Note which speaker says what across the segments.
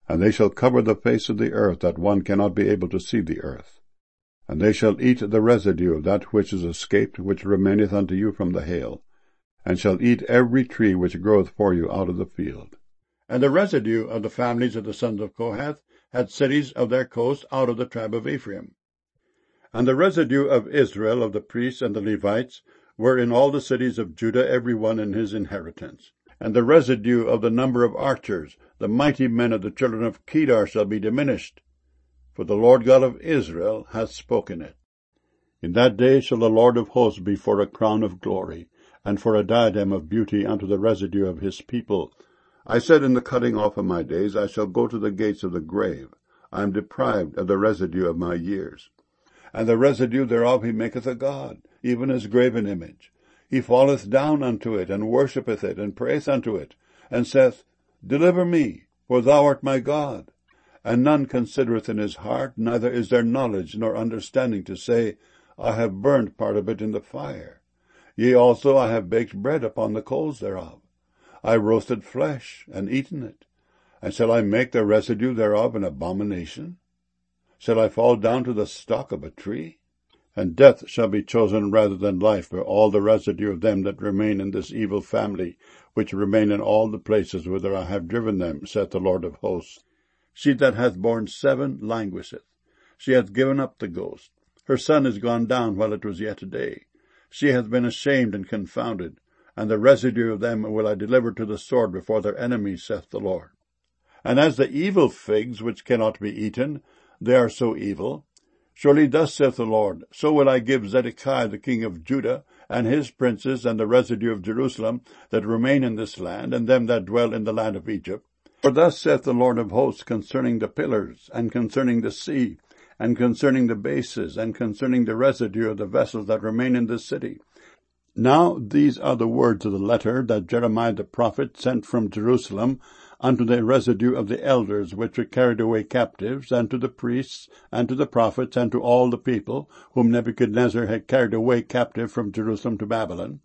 Speaker 1: And they shall cover the face of the earth, that one cannot be able to see the earth. And they shall eat the residue of that which is escaped, which remaineth unto you from the hail, and shall eat every tree which groweth for you out of the field. And the residue of the families of the sons of Kohath had cities of their coast out of the tribe of Ephraim. And the residue of Israel, of the priests and the Levites, were in all the cities of Judah, every one in his inheritance. And the residue of the number of archers, the mighty men of the children of Kedar, shall be diminished, for the Lord God of Israel hath spoken it. In that day shall the Lord of hosts be for a crown of glory, and for a diadem of beauty unto the residue of his people. I said in the cutting off of my days, I shall go to the gates of the grave. I am deprived of the residue of my years. And the residue thereof he maketh a god, even his graven image. He falleth down unto it, and worshippeth it, and prayeth unto it, and saith, Deliver me, for thou art my God. And none considereth in his heart, neither is there knowledge nor understanding to say, I have burned part of it in the fire. Yea, also I have baked bread upon the coals thereof. I roasted flesh, and eaten it. And shall I make the residue thereof an abomination? Shall I fall down to the stock of a tree? And death shall be chosen rather than life for all the residue of them that remain in this evil family, which remain in all the places whither I have driven them, saith the Lord of hosts. She that hath borne 7 languisheth. She hath given up the ghost. Her son is gone down while it was yet day. She hath been ashamed and confounded, and the residue of them will I deliver to the sword before their enemies, saith the Lord. And as the evil figs which cannot be eaten, they are so evil. Surely thus saith the Lord, so will I give Zedekiah the king of Judah, and his princes, and the residue of Jerusalem, that remain in this land, and them that dwell in the land of Egypt. For thus saith the Lord of hosts concerning the pillars, and concerning the sea, and concerning the bases, and concerning the residue of the vessels that remain in this city. Now these are the words of the letter that Jeremiah the prophet sent from Jerusalem unto the residue of the elders which were carried away captives, and to the priests, and to the prophets, and to all the people, whom Nebuchadnezzar had carried away captive from Jerusalem to Babylon.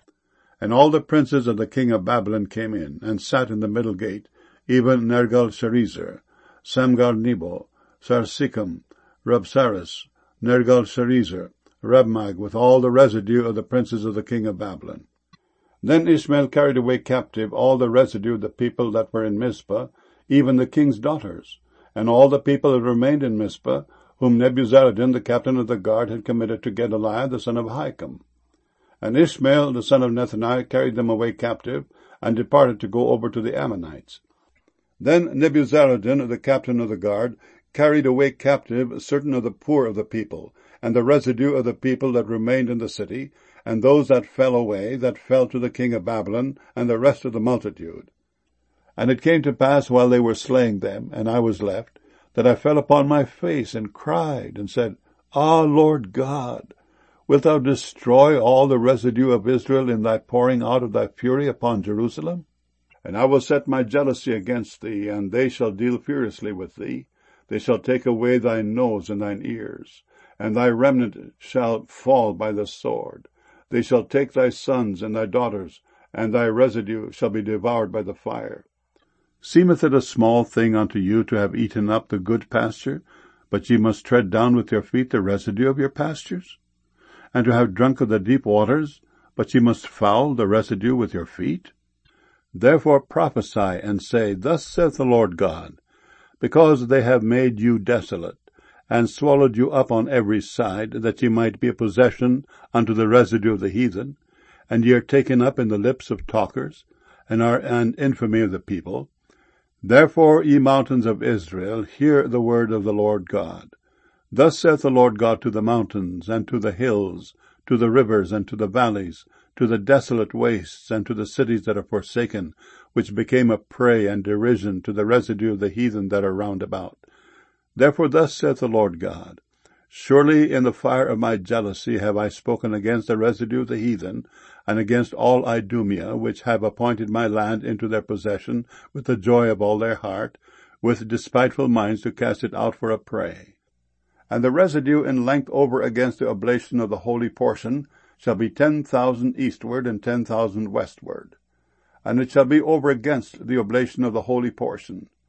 Speaker 1: And all the princes of the king of Babylon came in, and sat in the middle gate, even Nergal-Sharezer, Samgar-Nebo, Sarsikam, Rabsaris, Nergal-Sharezer, Rabmag, with all the residue of the princes of the king of Babylon. Then Ishmael carried away captive all the residue of the people that were in Mizpah, even the king's daughters, and all the people that remained in Mizpah, whom Nebuzaradan, the captain of the guard, had committed to Gedaliah, the son of Ahikam. And Ishmael, the son of Nethaniah, carried them away captive, and departed to go over to the Ammonites. Then Nebuzaradan, the captain of the guard, carried away captive certain of the poor of the people, and the residue of the people that remained in the city, and those that fell away, that fell to the king of Babylon, and the rest of the multitude. And it came to pass, while they were slaying them, and I was left, that I fell upon my face, and cried, and said, Ah, Lord God, wilt thou destroy all the residue of Israel in thy pouring out of thy fury upon Jerusalem? And I will set my jealousy against thee, and they shall deal furiously with thee. They shall take away thy nose and thine ears, and thy remnant shall fall by the sword. They shall take thy sons and thy daughters, and thy residue shall be devoured by the fire. Seemeth it a small thing unto you to have eaten up the good pasture, but ye must tread down with your feet the residue of your pastures? And to have drunk of the deep waters, but ye must foul the residue with your feet? Therefore prophesy, and say, Thus saith the Lord God, because they have made you desolate, and swallowed you up on every side, that ye might be a possession unto the residue of the heathen, and ye are taken up in the lips of talkers, and are an infamy of the people. Therefore, ye mountains of Israel, hear the word of the Lord God. Thus saith the Lord God to the mountains, and to the hills, to the rivers, and to the valleys, to the desolate wastes, and to the cities that are forsaken, which became a prey and derision to the residue of the heathen that are round about. Therefore thus saith the Lord God, Surely in the fire of my jealousy have I spoken against the residue of the heathen, and against all Idumea, which have appointed my land into their possession with the joy of all their heart, with despiteful minds to cast it out for a prey. And the residue in length over against the oblation of the holy portion shall be 10,000 eastward and 10,000 westward. And it shall be over against the oblation of the holy portion.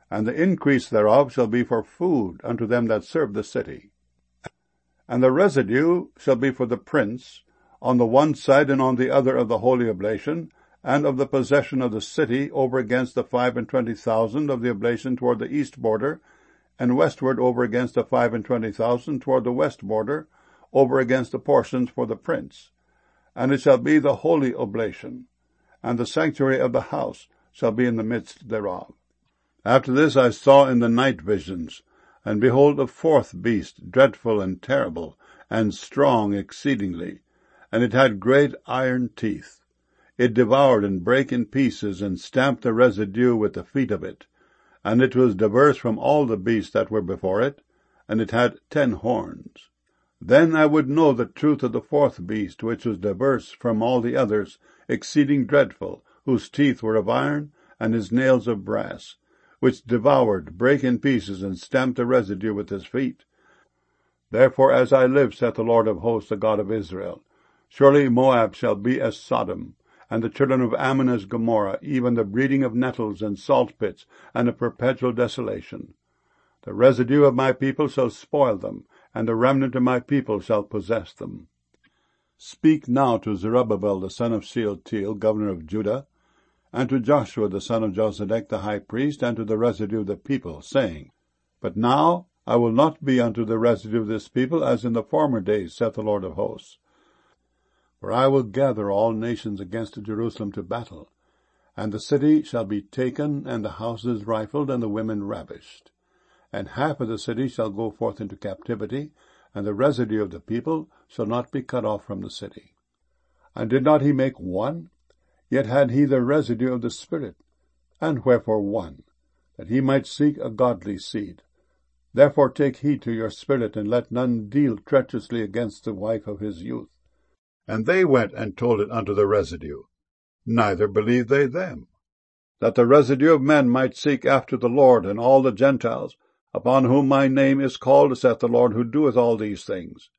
Speaker 1: and the increase thereof shall be for food unto them that serve the city. And the residue shall be for the prince, on the one side and on the other of the holy oblation, and of the possession of the city over against the 25,000 of the oblation toward the east border, and westward over against the 25,000 toward the west border, over against the portions for the prince. And it shall be the holy oblation, and the sanctuary of the house shall be in the midst thereof. After this I saw in the night visions, and behold a fourth beast, dreadful and terrible, and strong exceedingly, and it had great iron teeth. It devoured and brake in pieces, and stamped the residue with the feet of it. And it was diverse from all the beasts that were before it, and it had 10 horns. Then I would know the truth of the fourth beast, which was diverse from all the others, exceeding dreadful, whose teeth were of iron, and his nails of brass, which devoured, brake in pieces, and stamped the residue with his feet. Therefore, as I live, saith the Lord of hosts, the God of Israel, surely Moab shall be as Sodom, and the children of Ammon as Gomorrah, even the breeding of nettles and salt pits, and a perpetual desolation. The residue of my people shall spoil them, and the remnant of my people shall possess them. Speak now to Zerubbabel the son of Shealtiel, governor of Judah, and to Joshua the son of Josedech the high priest, and to the residue of the people, saying, But now I will not be unto the residue of this people as in the former days, saith the Lord of hosts. For I will gather all nations against Jerusalem to battle, and the city shall be taken, and the houses rifled, and the women ravished. And half of the city shall go forth into captivity, and the residue of the people shall not be cut off from the city. And did not he make one? Yet had he the residue of the Spirit. And wherefore one? That he might seek a godly seed. Therefore take heed to your spirit, and let none deal treacherously against the wife of his youth. And they went and told it unto the residue. Neither believed they them. That the residue of men might seek after the Lord, and all the Gentiles, upon whom my name is called, saith the Lord, who doeth all these things.